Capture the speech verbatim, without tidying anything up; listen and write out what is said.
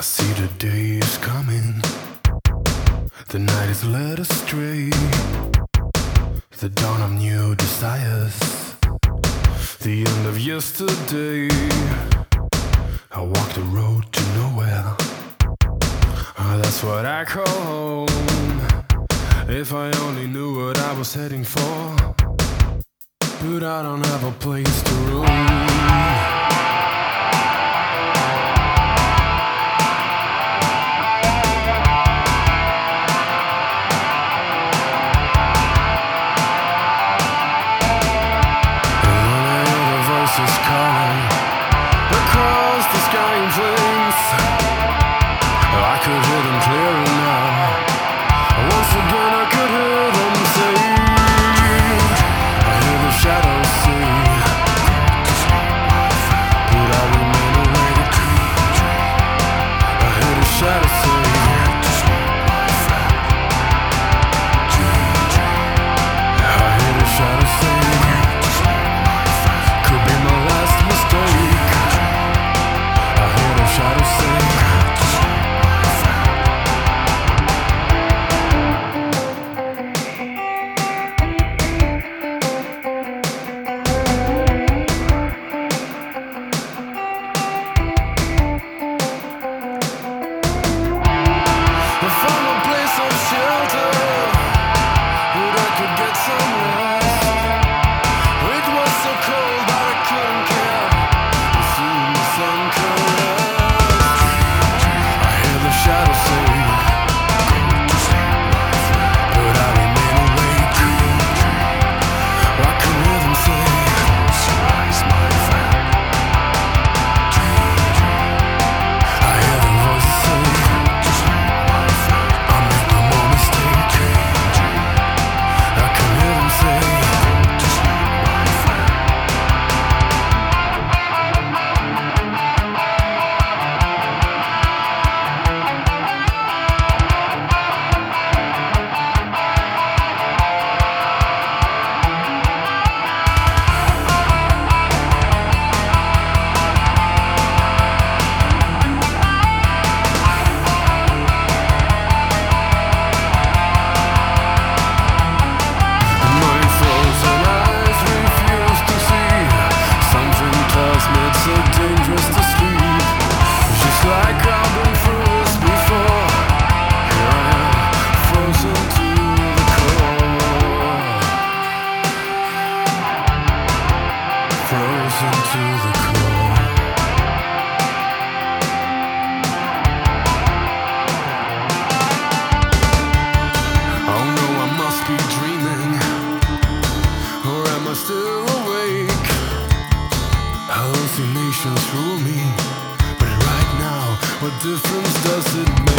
I see the day is coming, the night is led astray, the dawn of new desires, the end of yesterday. I walk the road to nowhere, oh, that's what I call home. If I only knew what I was heading for, but I don't have a place to roam. Is calling across the sky in flames. I could hear them clearer now. Once again I could hear them say, I hear the shadows sing, but I remain awake. I hear the shadows say, I hear the shadows say, could be my last mistake. I hear the shadows say, I found a place of shelter, but I could get some rest. It was so cold that I couldn't care. And soon the sun caressed. I hear the shadows say, but I remain awake. I can hear them say, close your eyes, my friend. I hear the voices say, I'll make no more mistake. I can hear them say, it's so dangerous to sleep. Just like I've been through this before. Here I am, frozen to the core. Frozen to the core. Oh no, I must be dreaming, or am I still awake? Hallucinations rule me, but right now, what difference does it make?